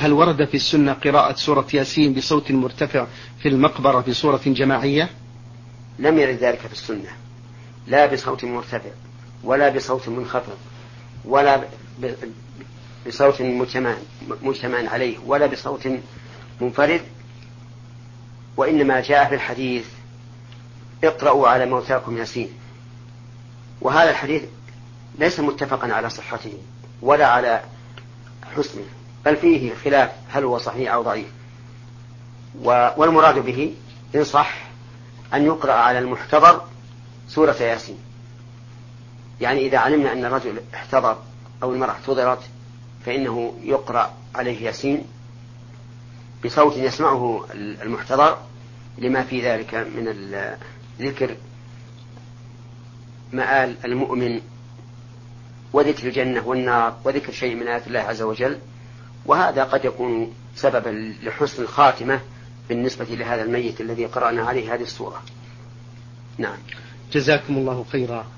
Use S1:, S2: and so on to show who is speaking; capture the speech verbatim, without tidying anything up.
S1: هل ورد في السنة قراءة سورة ياسين بصوت مرتفع في المقبرة بصورة جماعية؟
S2: لم يرد ذلك في السنة، لا بصوت مرتفع ولا بصوت منخفض ولا بصوت مجتمع عليه ولا بصوت منفرد، وإنما جاء في الحديث اقرأوا على موتاكم ياسين، وهذا الحديث ليس متفقا على صحته ولا على حسنه، بل فيه خلاف هل هو صحيح أو ضعيف. والمراد به إن صح أن يقرأ على المحتضر سورة ياسين، يعني إذا علمنا أن الرجل احتضر أو المرأة احتضرت فإنه يقرأ عليه ياسين بصوت يسمعه المحتضر، لما في ذلك من ذكر مآل المؤمن وذكر الجنة والنار وذكر شيء من آيات الله عز وجل، وهذا قد يكون سببا لحسن الخاتمة بالنسبة لهذا الميت الذي قرأنا عليه هذه السورة. نعم.
S1: جزاكم الله خيرا.